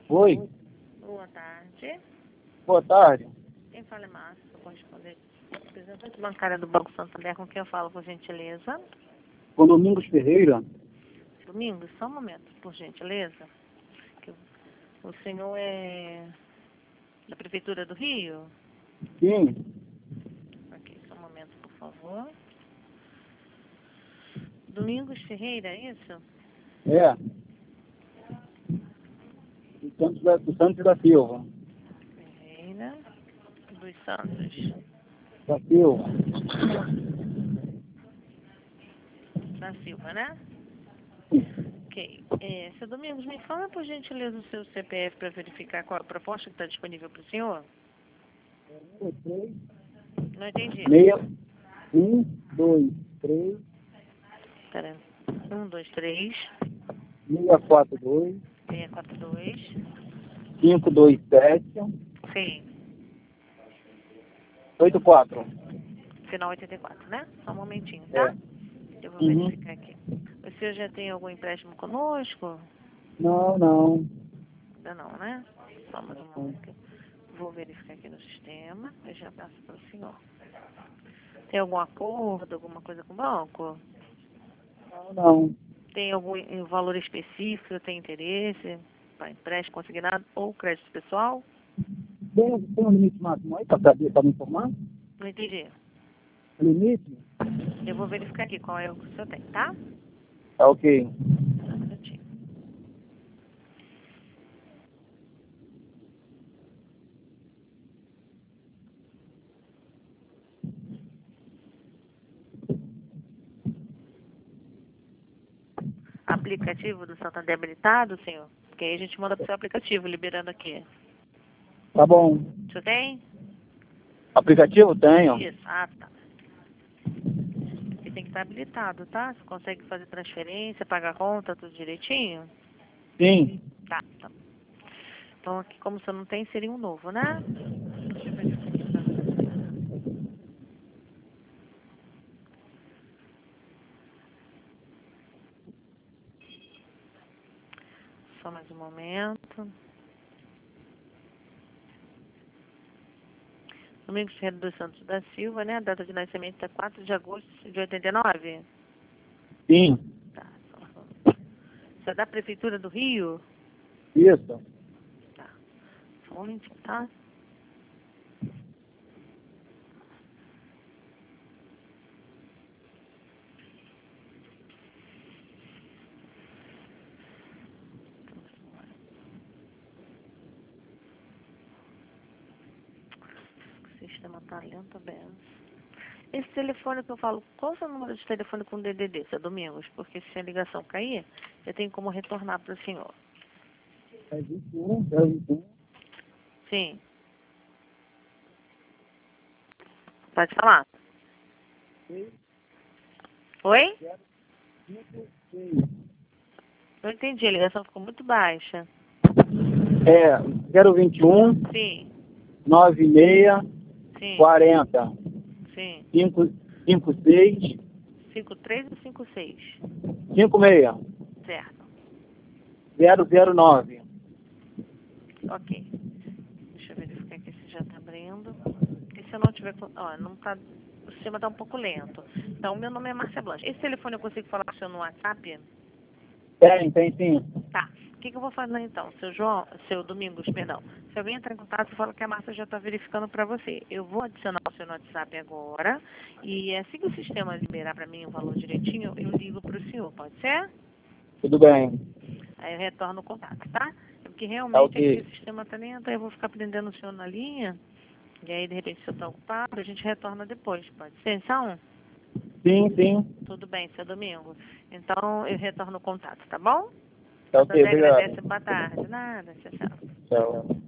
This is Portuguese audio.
Oi, Boa tarde. boa tarde. Quem fala é Márcia, sou correspondente. Representante bancária do Banco Santander, com quem eu falo, por gentileza? Com Domingos Ferreira? Domingos, só um momento, por gentileza. Que o senhor é da Prefeitura do Rio? Sim, Ok, só um momento, por favor. Domingos Ferreira, é isso? é. Do Santos da Silva. Ferreira dos Santos. Da Silva. Da Silva, né? Ok. Seu Domingos, me fala, por gentileza, o seu CPF para verificar qual a proposta que está disponível para o senhor? 3, Não entendi. 2, 3, Pera. 1, 2, 3, 642, 642. 527, Sim. 84. Final 84, né? Só um momentinho, É. tá? Eu vou Uhum. verificar aqui. O senhor já tem algum empréstimo conosco? Não. Ainda não, né? Só mais um momento que eu vou verificar aqui no sistema. Eu já passo para o senhor. Tem algum acordo, alguma coisa com o banco? Não. Tem algum valor específico, tem interesse para empréstimo consignado ou crédito pessoal? Tem um limite máximo aí para saber, para me informar? Não entendi. Limite? Eu vou verificar aqui qual é o que o senhor tem, tá? Tá ok. Só um minutinho. Aplicativo do Santander habilitado, senhor? Porque aí a gente manda pro seu aplicativo, liberando aqui. Tá bom. O senhor tem? Aplicativo tenho. Isso. Ah, tá. Porque tem que estar habilitado, tá? Você consegue fazer transferência, pagar conta, tudo direitinho? Sim. Tá. Então aqui, como o senhor não tem, seria um novo, né? Deixa eu verificar aqui pra você. Só mais um momento. Domingos Ferreira dos Santos da Silva, né? A data de nascimento é 4 de agosto de 89. Sim. Tá. Você é da Prefeitura do Rio? Isso. Tá. Só um momentinho, tá? O sistema tá lento, benção. Esse telefone que eu falo, qual é o seu número de telefone com DDD, seu Domingos? Porque se a ligação cair, eu tenho como retornar para o senhor. É 21. Sim. Pode falar. Oi? Não entendi, a ligação ficou muito baixa. É 021 Sim, 96 sim, 40 sim. 56 53 ou 56? 56 Certo. 009. Ok. Deixa eu verificar aqui se já está abrindo. E se eu não tiver... Ó, não tá... O sistema está um pouco lento. Então, meu nome é Márcia Blanche. Esse telefone eu consigo falar com o senhor no WhatsApp? Tem sim. Tá. O que eu vou fazer então? Seu Domingos, perdão. Se alguém entrar em contato, fala que a Márcia já está verificando para você. Eu vou adicionar o seu no WhatsApp agora. E assim que o sistema liberar para mim o valor direitinho, eu ligo para o senhor. Pode ser? Tudo bem. Aí eu retorno o contato, tá? É porque Tá realmente aqui ok. o sistema está lento, aí eu vou ficar prendendo o senhor na linha. E aí, de repente, se eu estou ocupado, a gente retorna depois. Pode ser, então? Sim. Tudo bem, seu Domingo. Então, eu retorno o contato, tá bom? Tá ok, Santander obrigado. agradece. Boa tarde. Nada, tchau, tchau. Tchau.